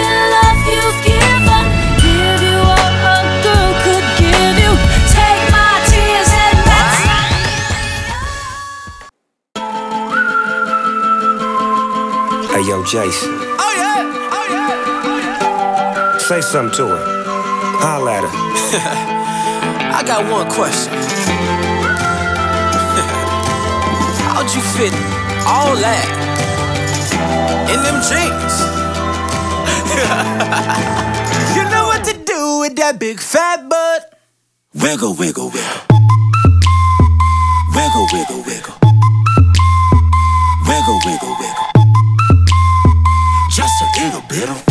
love you've given. Give you all a girl could give you. Take my tears and that's Hey, yo, Jason. Oh yeah, oh yeah, oh yeah. Say something to her. Holla at her. I got one question. How'd you fit all that in them jeans? You know what to do with that big fat butt. Wiggle, wiggle, wiggle. Wiggle, wiggle, wiggle. Wiggle, wiggle, wiggle. Just a little bit of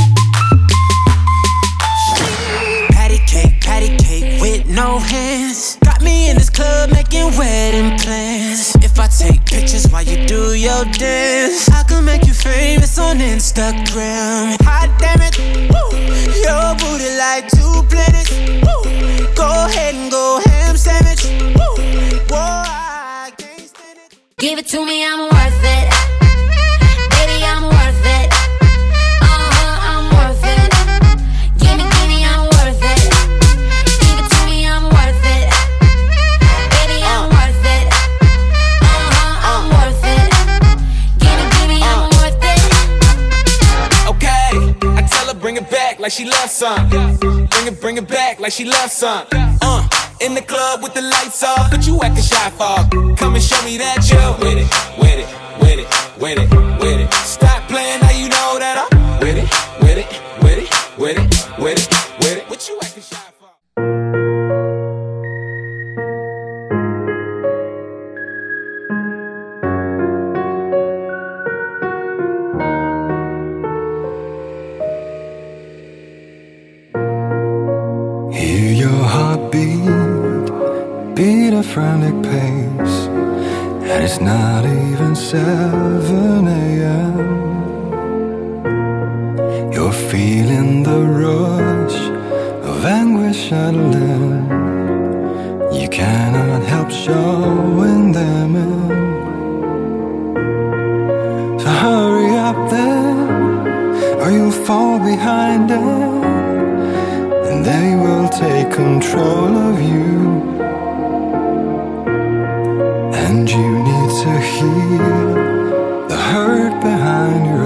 patty cake with no hands. Got me in this club making wedding plans. If I take pictures while you do your dance, I can make you famous on Instagram. Hot damn it, woo. Your booty like 2 planets. Woo. Go ahead and go ham sandwich. Woo. Whoa, I can't stand it. give it to me, I'm worth it. Baby, I'm worth it. I'm worth it. Give me, I'm worth it. Give it to me, I'm worth it. Baby, I'm worth it. I'm worth it. Give me, I'm worth it. Okay, I tell her bring it back like she loves some. Bring it back like she loves some. In the club with the lights off, but you acting shy for. Come and show me that you're with it, with it, with it, with it, with it. Stop playing, now you know that I'm with it, with it, with it, with it, with it, with it. What you acting shy for? Hear your heartbeat, beat a frantic pace, and it's not even 7 a.m. You're feeling the rush of anguish adrenaline. You cannot help showing them in. So hurry up then, or you'll fall behind them, and they will take control of you. And you need to heal the hurt behind your